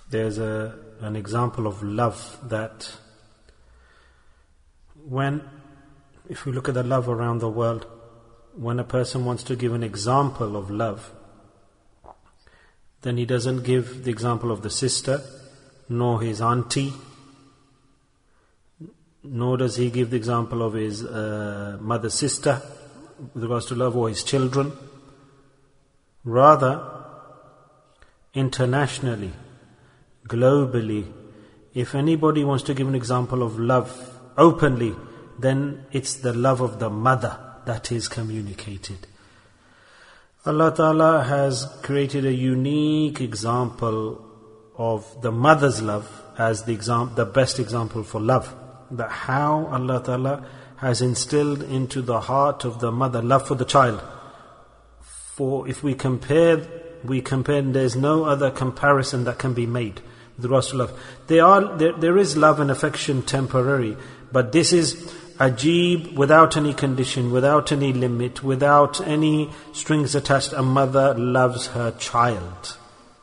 there's an example of love that if we look at the love around the world, when a person wants to give an example of love, then he doesn't give the example of the sister, nor his auntie, nor does he give the example of his mother's sister with regards to love, or his children. Rather, internationally, globally, if anybody wants to give an example of love openly, then it's the love of the mother that is communicated. Allah Ta'ala has created a unique example of the mother's love as the best example for love. That how Allah Ta'ala has instilled into the heart of the mother love for the child. For if we compare, and there's no other comparison that can be made with regards to love. There is love and affection temporary, but this is ajib, without any condition, without any limit, without any strings attached. A mother loves her child.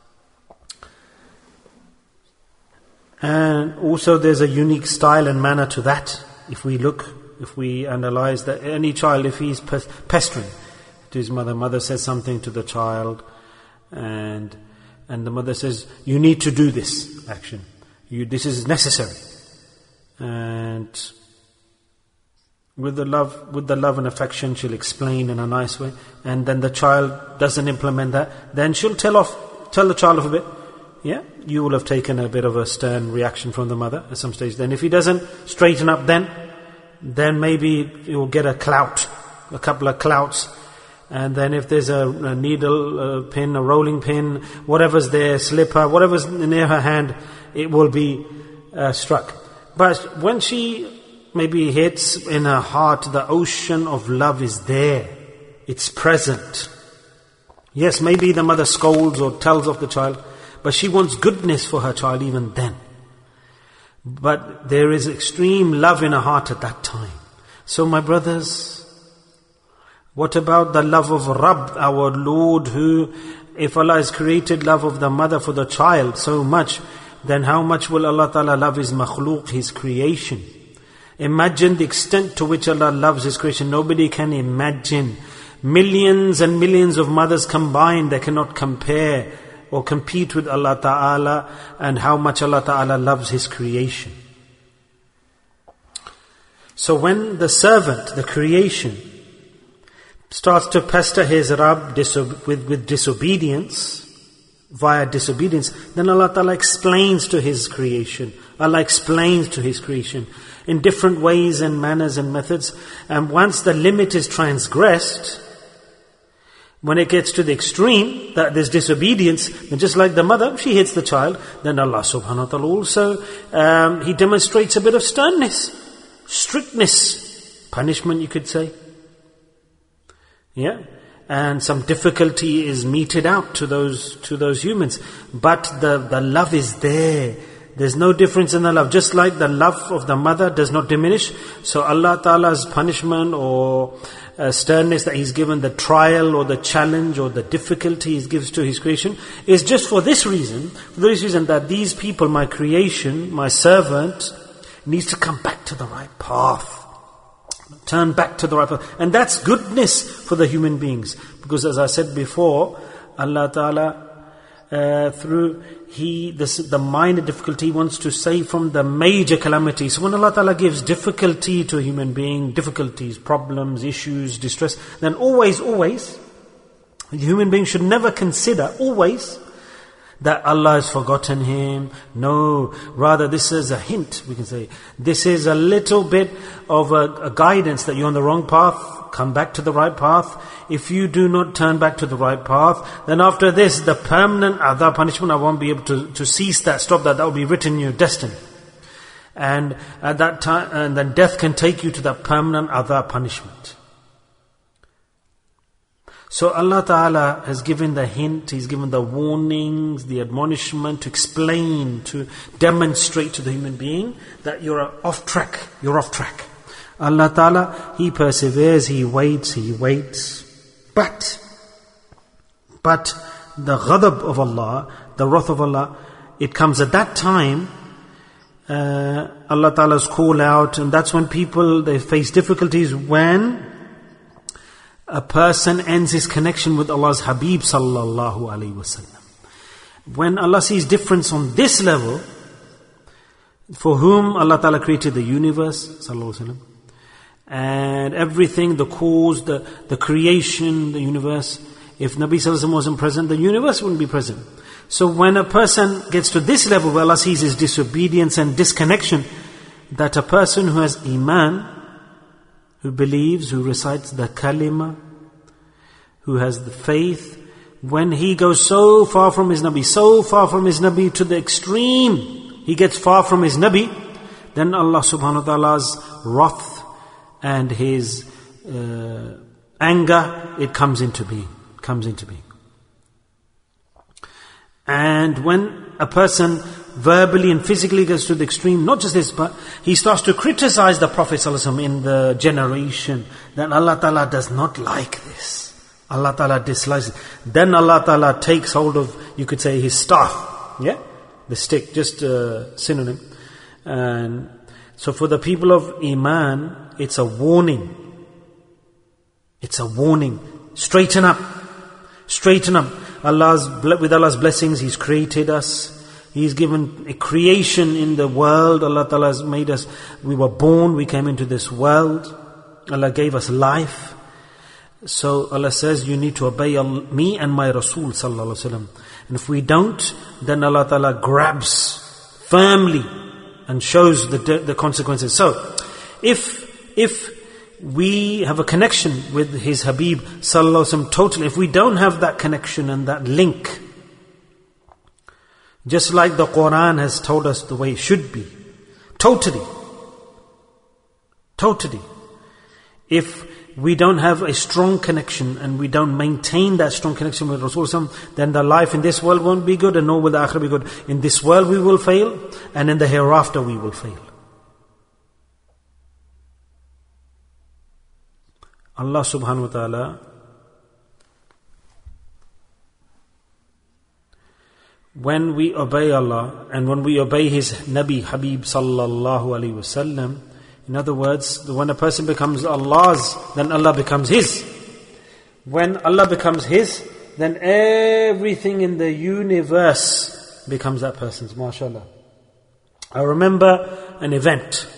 And also there's a unique style and manner to that. If we analyze that, any child, if he's pestering to his mother says something to the child, and the mother says, you need to do this action. This is necessary. And with the love and affection, she'll explain in a nice way. And then the child doesn't implement that. Then she'll tell the child off a bit. Yeah, you will have taken a bit of a stern reaction from the mother at some stage. Then if he doesn't straighten up, then maybe he will get a couple of clouts. And then if there's a needle, a pin, a rolling pin, whatever's there, slipper, whatever's near her hand, it will be struck. But when she maybe hits in her heart, the ocean of love is there. It's present. Yes, maybe the mother scolds or tells off the child, but she wants goodness for her child even then. But there is extreme love in her heart at that time. So my brothers, what about the love of Rabb, our Lord, who, if Allah has created love of the mother for the child so much, then how much will Allah Ta'ala love His makhlooq, His creation? Imagine the extent to which Allah loves His creation. Nobody can imagine. Millions and millions of mothers combined, they cannot compare or compete with Allah Ta'ala and how much Allah Ta'ala loves His creation. So when the servant, the creation, starts to pester his Rabb with disobedience, via disobedience, then Allah Ta'ala explains to His creation. Allah explains to His creation in different ways and manners and methods. And once the limit is transgressed, when it gets to the extreme, that there's disobedience, then just like the mother, she hits the child, then Allah subhanahu wa ta'ala also, He demonstrates a bit of sternness, strictness, punishment you could say. Yeah? And some difficulty is meted out to those humans. But the love is there. There's no difference in the love. Just like the love of the mother does not diminish, so Allah Ta'ala's punishment or sternness that He's given, the trial or the challenge or the difficulty He gives to His creation, is just for this reason, that these people, my creation, my servant, needs to come back to the right path. Turn back to the right path. And that's goodness for the human beings. Because as I said before, Allah Ta'ala, through the minor difficulty, wants to save from the major calamity. So when Allah Ta'ala gives difficulty to a human being, difficulties, problems, issues, distress, then always, the human being should never consider, always, that Allah has forgotten him. No, rather this is a hint, we can say. This is a little bit of a guidance that you're on the wrong path. Come back to the right path. If you do not turn back to the right path, then after this, the permanent adhab punishment, I won't be able to cease that, stop that. That will be written in your destiny. And at that time, and then death can take you to that permanent adhab punishment. So Allah Ta'ala has given the hint, He's given the warnings, the admonishment to explain, to demonstrate to the human being that you're off track. Allah Ta'ala, He perseveres, He waits. But the ghadab of Allah, the wrath of Allah, it comes at that time, Allah Ta'ala's call out, and that's when people, they face difficulties when a person ends his connection with Allah's Habib sallallahu alaihi wasallam. When Allah sees difference on this level, for whom Allah Ta'ala created the universe, sallallahu alaihi wasallam, and everything, the cause, the creation, the universe. If Nabi sallallahu alaihi wasallam wasn't present, the universe wouldn't be present. So when a person gets to this level where Allah sees his disobedience and disconnection, that a person who has iman, who believes, who recites the kalima, who has the faith, when he goes so far from his Nabi to the extreme, he gets far from his Nabi, then Allah subhanahu wa ta'ala's wrath and his anger, it comes into being. And when a person verbally and physically gets to the extreme, not just this, but he starts to criticize the Prophet ﷺ in the generation, then Allah Ta'ala does not like this. Allah Ta'ala dislikes it. Then Allah Ta'ala takes hold of, you could say, his staff. Yeah? The stick, just a synonym. And so for the people of Iman, it's a warning. It's a warning. Straighten up. With Allah's blessings, He's created us. He's given a creation in the world. Allah Ta'ala has made us. We were born, we came into this world. Allah gave us life. So Allah says, you need to obey me and my Rasul sallallahu alaihi wasallam. And if we don't, then Allah Ta'ala grabs firmly and shows the consequences. So, if we have a connection with His Habib sallallahu alaihi wasallam totally, if we don't have that connection and that link, just like the Quran has told us the way it should be, totally. If we don't have a strong connection and we don't maintain that strong connection with Rasulullah, then the life in this world won't be good, and nor will the akhirah be good. In this world we will fail, and in the hereafter we will fail. Allah subhanahu wa ta'ala, when we obey Allah and when we obey His Nabi Habib sallallahu alaihi wasallam, in other words, when a person becomes Allah's, then Allah becomes His. When Allah becomes His, then everything in the universe becomes that person's, mashallah. I remember an event.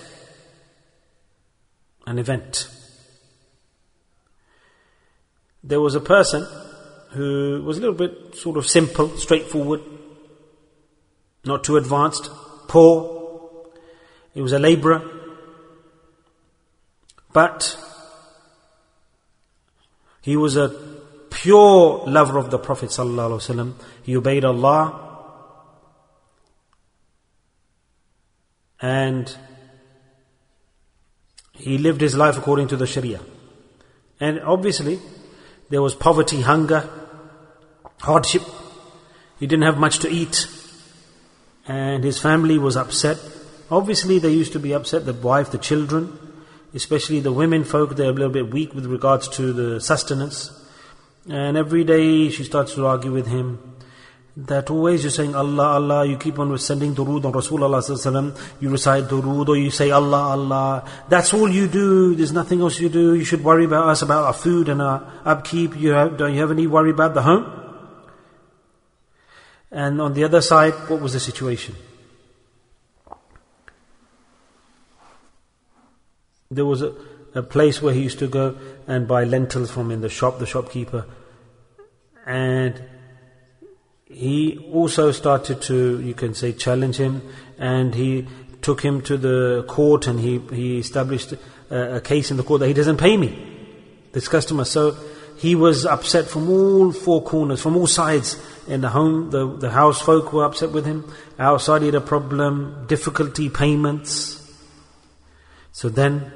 There was a person who was a little bit sort of simple, straightforward, not too advanced, poor. He was a labourer. But he was a pure lover of the Prophet sallallahu alaihi wasallam. He obeyed Allah, and he lived his life according to the Sharia. And obviously, there was poverty, hunger, hardship. He didn't have much to eat, and his family was upset. Obviously, they used to be upset, the wife, the children. Especially the women folk, they're a little bit weak with regards to the sustenance. And every day she starts to argue with him that always you're saying Allah, Allah, you keep on sending durood on Rasulullah sallallahu alaihi wasallam, you recite durood or you say Allah, Allah. That's all you do, there's nothing else you do. You should worry about us, about our food and our upkeep. Don't you have any worry about the home? And on the other side, what was the situation? There was a place where he used to go and buy lentils from in the shop, the shopkeeper. And he also started to, you can say, challenge him. And he took him to the court, and he established a case in the court that he doesn't pay me, this customer. So he was upset from all four corners, from all sides. In the home, the house folk were upset with him. Outside he had a problem, difficulty, payments. So then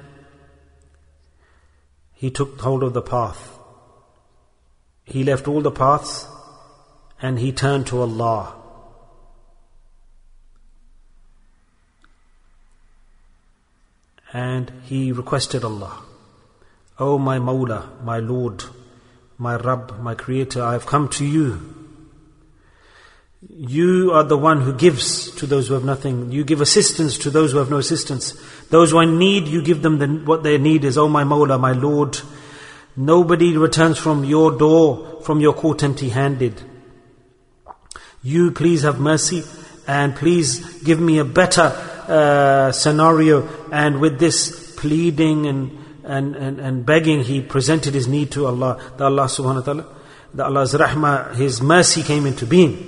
he took hold of the path. He left all the paths and he turned to Allah. And he requested Allah, "Oh my Mawla, my Lord, my Rabb, my Creator, I have come to you. You are the one who gives to those who have nothing. You give assistance to those who have no assistance. Those who are in need, you give them what their need is. Oh my Mawla, my Lord, nobody returns from your door, from your court empty-handed. You please have mercy and please give me a better scenario. And with this pleading and begging, he presented his need to Allah. That Allah subhanahu wa ta'ala, that Allah's rahmah, His mercy came into being.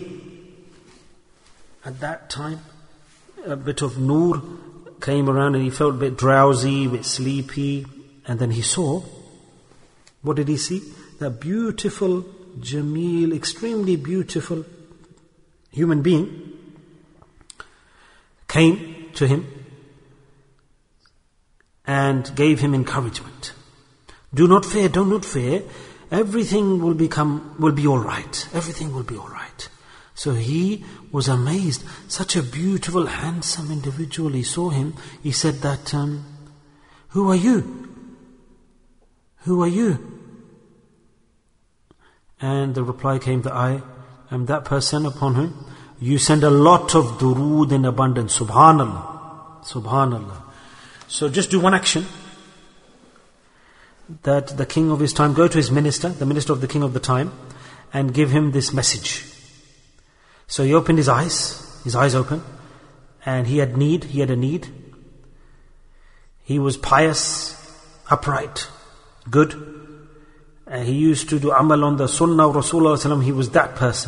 At that time, a bit of nur came around and he felt a bit drowsy, a bit sleepy. And then he saw, what did he see? That beautiful, Jameel, extremely beautiful human being came to him and gave him encouragement. Do not fear, do not fear. Everything will be all right. Everything will be all right. So he was amazed. Such a beautiful, handsome individual. He saw him. He said that, who are you? Who are you? And the reply came that I am that person upon whom you send a lot of durood in abundance. Subhanallah. Subhanallah. So just do one action. That the king of his time, go to his minister, the minister of the king of the time, and give him this message. So he opened his eyes open, and he had a need. He was pious, upright, good. He used to do amal on the sunnah of Rasulullah. He was that person.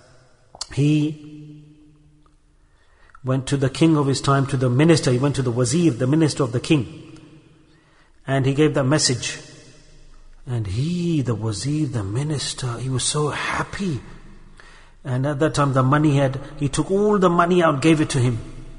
He went to the king of his time, to the minister, he went to the wazir, the minister of the king. And he gave that message. And the wazir, the minister, he was so happy. And at that time he took all the money out, gave it to him.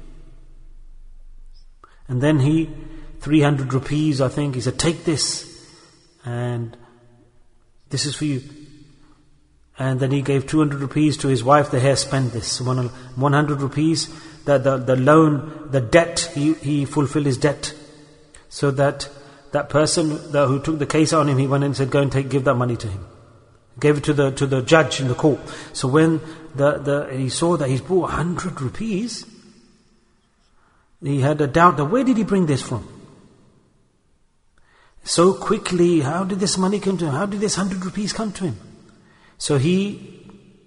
And then 300 rupees, I think, he said, take this. And this is for you. And then he gave 200 rupees to his wife, spend this. 100 rupees, the loan, the debt, he fulfilled his debt. So that person who took the case on him, he went in and said, go and give that money to him. Gave it to the judge in the court. So when he saw that he's brought 100 rupees, he had a doubt that where did he bring this from? So quickly, how did this money come to him? How did this 100 rupees come to him? So he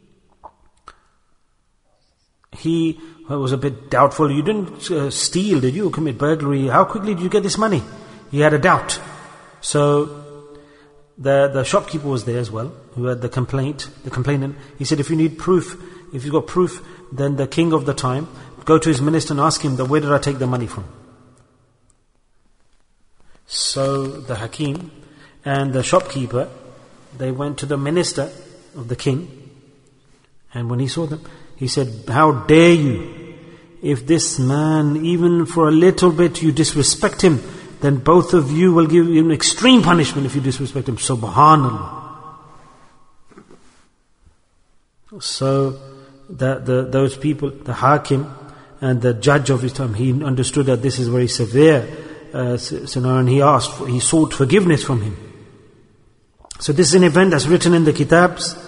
was a bit doubtful. You didn't steal, did you? Commit burglary? How quickly did you get this money? He had a doubt. So the shopkeeper was there as well, who had the complainant. He said, if you need proof, if you've got proof, then the king of the time, go to his minister and ask him, where did I take the money from? So the Hakim and the shopkeeper, they went to the minister of the king, and when he saw them, he said, how dare you? If this man, even for a little bit, you disrespect him, then both of you will give him extreme punishment if you disrespect him. Subhanallah. So those people, the Hakim and the judge of his time, he understood that this is very severe scenario, and he sought forgiveness from him. So this is an event that's written in the kitabs,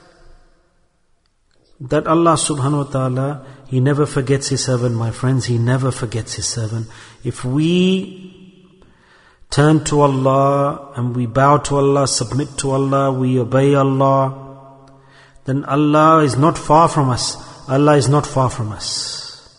that Allah subhanahu wa ta'ala, He never forgets His servant, my friends. He never forgets His servant. If we turn to Allah and we bow to Allah, submit to Allah, we obey Allah, then Allah is not far from us. Allah is not far from us.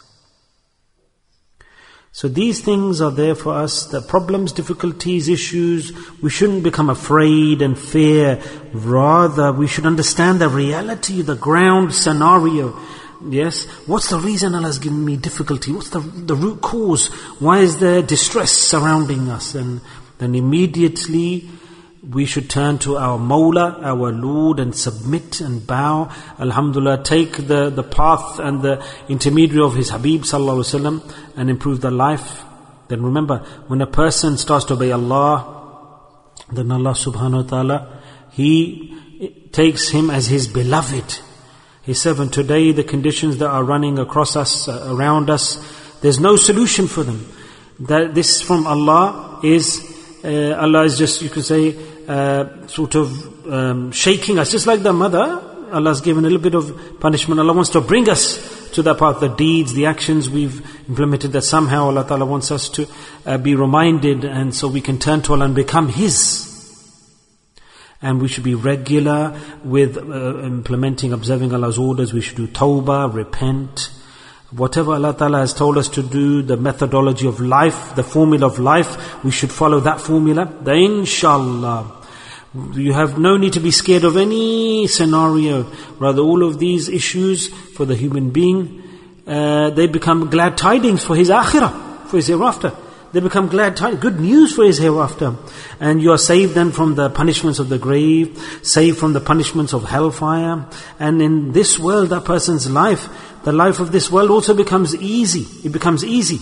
So these things are there for us, the problems, difficulties, issues. We shouldn't become afraid and fear. Rather, we should understand the reality, the ground scenario. Yes, what's the reason Allah has given me difficulty? What's the root cause? Why is there distress surrounding us? And then immediately we should turn to our Mawla, our Lord, and submit and bow. Alhamdulillah, take the path and the intermediary of His Habib sallallahu alaihi wasallam and improve their life. Then remember, when a person starts to obey Allah, then Allah subhanahu wa ta'ala, He takes him as His beloved, His servant. Today, the conditions that are running across us, around us, there's no solution for them. That this from Allah is just, you could say, sort of shaking us. Just like the mother, Allah's given a little bit of punishment. Allah wants to bring us to that path, the deeds, the actions we've implemented, that somehow Allah Ta'ala wants us to be reminded, and so we can turn to Allah and become His. And we should be regular with observing Allah's orders. We should do tawbah, repent. Whatever Allah Ta'ala has told us to do, the methodology of life, the formula of life, we should follow that formula. Then inshallah, you have no need to be scared of any scenario. Rather, all of these issues for the human being, they become glad tidings for his akhirah, for his hereafter. They become glad tidings, good news for his hereafter. And you are saved then from the punishments of the grave, saved from the punishments of hellfire. And in this world, that person's life, the life of this world also becomes easy. It becomes easy.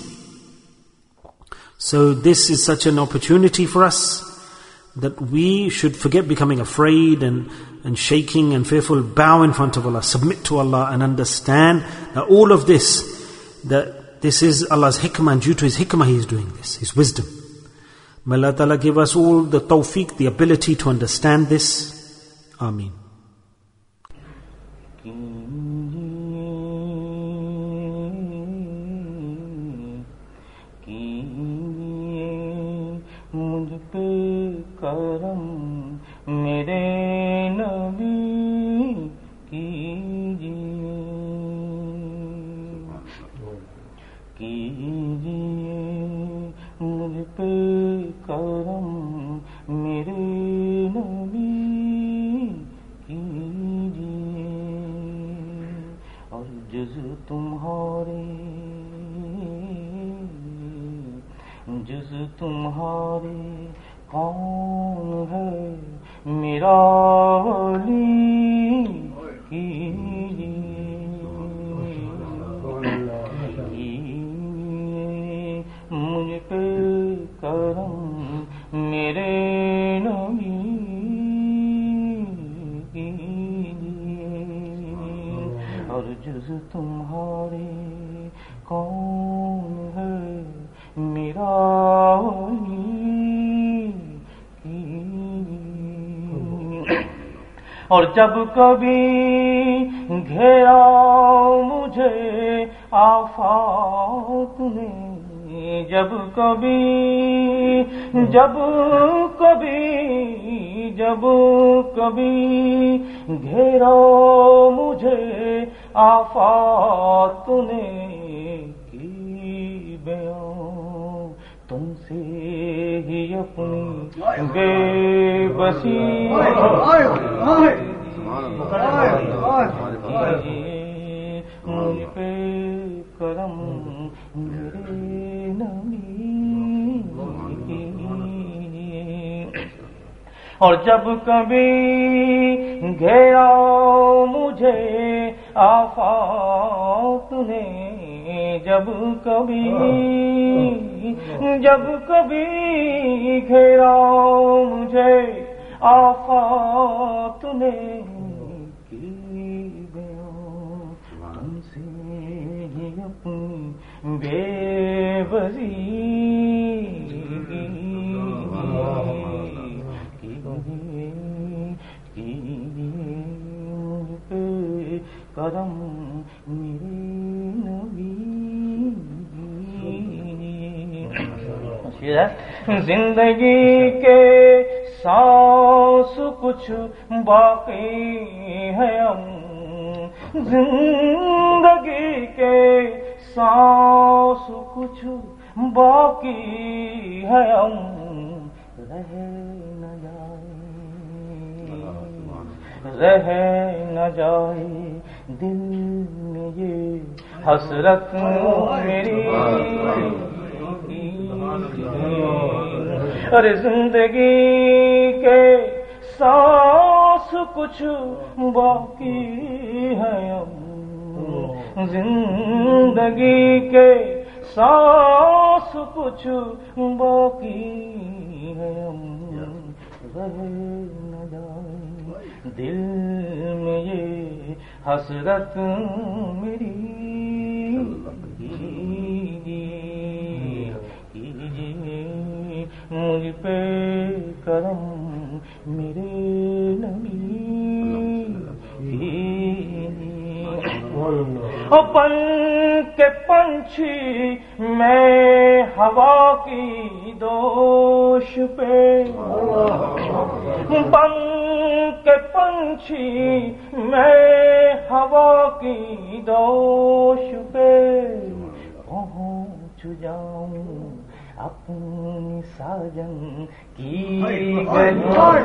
So this is such an opportunity for us, that we should forget becoming afraid and shaking and fearful. Bow in front of Allah, submit to Allah, and understand that all of this, that this is Allah's hikmah, and due to His hikmah He is doing this, His wisdom. May Allah Ta'ala give us all the tawfiq, the ability to understand this. Ameen. کرم میرے نبی کیجیے مجھ پہ کرم میرے نبی کیجیے اور جز تمہارے کون ہے میرا ولی کیجیے مجھ پہ کرم میرے نبی کیجیے اور جز تمہارے کون ہے میرا ولی. اور جب کبھی گھیرا مجھے آفات نے، جب کبھی گھیرا مجھے آفات نے، کی بیان تم سے ہی اپنی بے بسی مجھ پہ کرم میرے نبی. اور جب کبھی گھیرا مجھے آفات نے، جب کبھی گھیرا مجھے آفات نے، کی بیان تم سے ہی اپنی بے بسی کرم میرے نبی. زندگی کے سانس کچھ باقی ہے ہم، زندگی کے سانس کچھ باقی ہے ہم، رہ نہ جائے دل میں یہ حسرت میری. ارے زندگی کے سانس کچھ باقی ہے ہم، زندگی کے سانس کچھ باقی ہے ہم، رہ نہ جائے دل میں یہ حسرت میری. کیجیے مجھ پہ کرم میرے نبی. بن کے پنچھی میں ہوا کی دوش پہ، بن کے پنچھی میں ہوا کی دوش پہ پہنچ جاؤں اپنی ساجن کی گلی،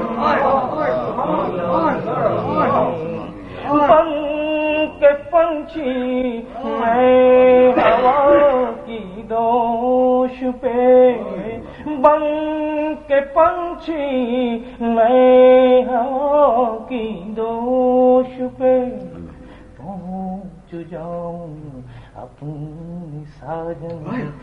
بن کے پنچھی میں ہوا کی دوش پہ، بن کے پنچھی میں ہوا کی دوش پہ پہنچ جاؤں اپنی ساجن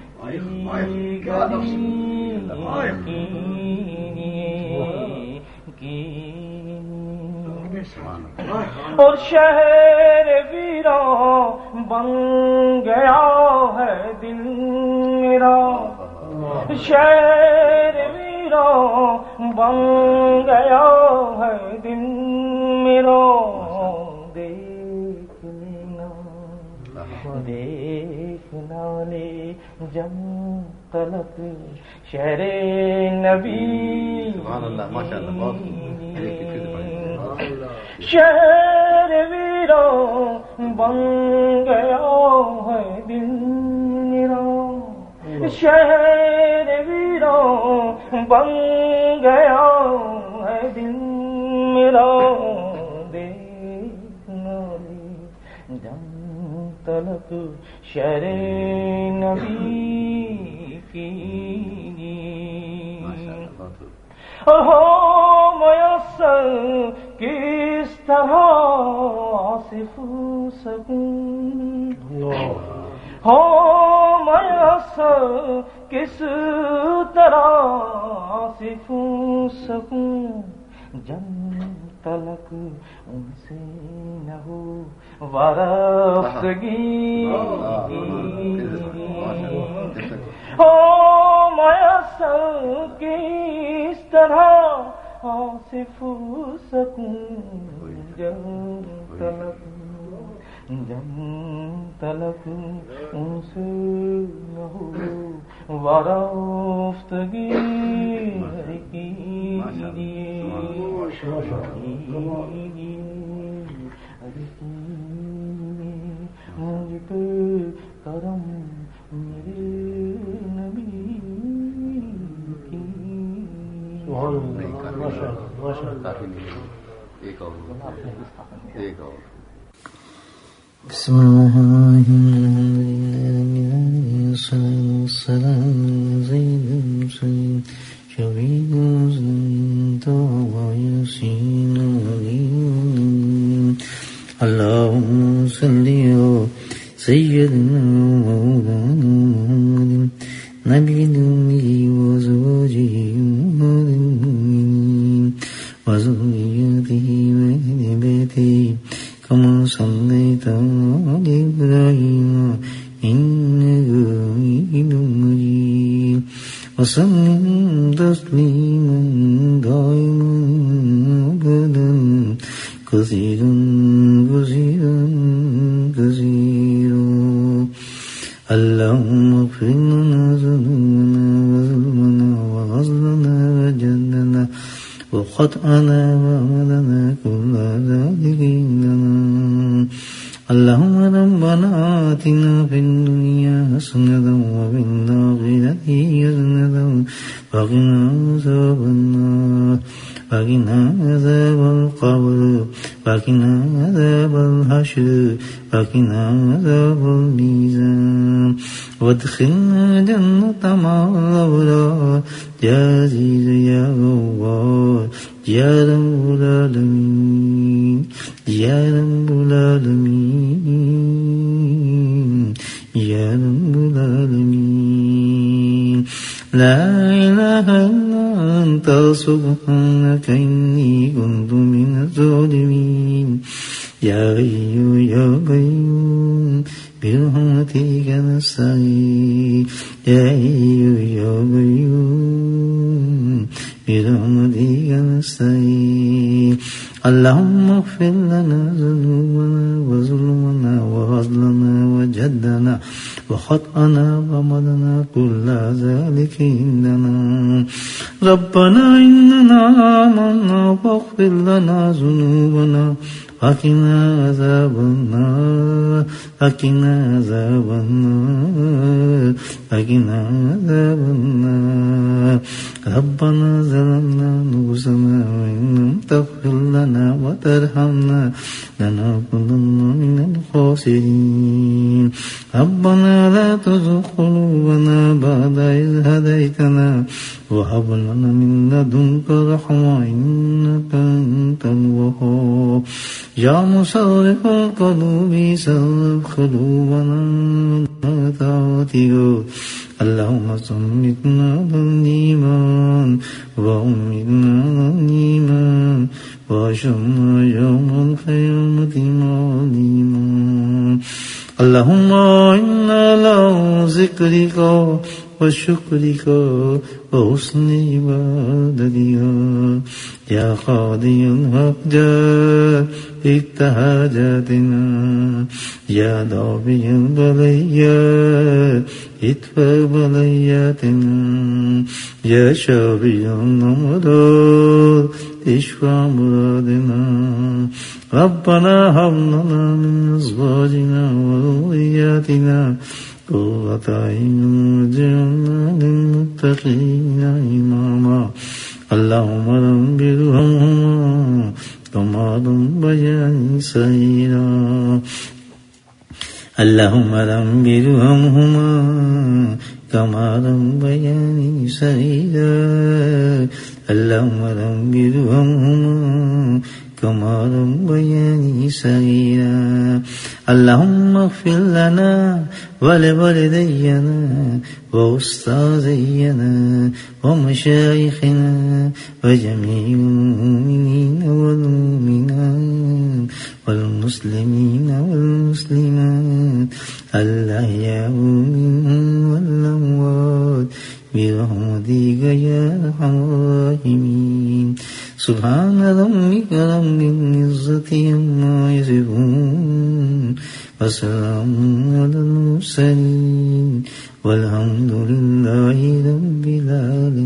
اور شہر ویراں بن گیا ہے دل میرا، شہر ویراں بن گیا ہے دل میرا، دیکھنا لے جم تلک شہر نبی، شہر ویراں بن گیا ہے دل میرا، شہر ویراں بن گیا ہے دل میرا، دیکھنا لے جم تلک شہر نبی کی، اور ہو میسر کس طرح آصف سکون، ہو میسر کس طرح آصف سکون، جن تلک ان سے نہ ہو وارفتگی، ہو میسر کس طرح آصف سکون، جن تلک ان سے نہ ہو وارفتگی مجھ پہ کرم میرے نبی کی، بسم اللہ الرحمن الرحیم، السلام زید سید شبیب زید ویسین علیم، اللہم صلی علی سیدنا مولانا محمد نبی الأمی وزوجہ وذریتہ وأہل بیتہ كما صليت على إبراهيم إنك حميد مجيد، وسلم تسليما دائما أبدا كثيرا كثيرا كثيرا. اللهم اغفر لنا ذنوبنا وظلمنا وغزلنا وجدنا وخطأنا وعملنا كل ذلك عندنا. اللهم ربنا آتنا في الدنيا حسنة وفي الآخرة حسنة وقنا عذاب النار، وقنا عذاب القبر، وقنا عذاب الحشر، وقنا عذاب الميزان، وادخلنا جنة مع الأبرار يا عزيز يا غفار يا رب العالمين يا رب العالمين يا رب العالمين. لا إله إلا أنت سبحانك إني كنت من الظالمين. يا حي يا قيوم برحمتك نستغيث، يا حي يا قيوم برحمتك نستغيث. اللهم اغفر لنا ذنوبنا وظلمنا وهزلنا وجدنا وخطأنا ومدنا كل ذلك عندنا ربنا إننا آمنا فاغفر لنا ذنوبنا وقنا عذاب النار وقنا عذاب النار وقنا عذاب النار ربنا ظلمنا أنفسنا وإن لم تغفر لنا وترحمنا لنكونن من الخاسرين ربنا لا تزغ قلوبنا بعد إذ هديتنا وهب لنا من لدنك رحمة إنك أنت الوهاب يا مصرف القلوب صرف قلوبنا على طاعتك اللهم صمتنا على الإيمان وأمتنا على الإيمان وأشرنا يوم القيامة مع الإيمان اللهم إنا على ذكرك وشكرك وحسن عبادتك يا قاضي الحاجات اجتهاداتنا يا دافع البليات ادفع بلياتنا يا شافي الأمراض اشفع مرادنا ربنا هب لنا من أزواجنا وذرياتنا قرة أعين واجعلنا للمتقين إماما اللهم رب ارحمهما كما ربياني صغيرا اللهم رب ارحمهما كما ربياني صغيرا اللهم رب ارحمهما كما ربياني صغيرا اللهم اغفر لنا ولوالدينا وأستاذينا ومشايخنا وجميع المؤمنين والمؤمنات والمسلمين والمسلمات الأحياء منهم والأموات برحمتك يا أرحم الراحمين سبحان ربك رب العزة عما يصفون وسلام على المرسلين والحمد لله رب العالمين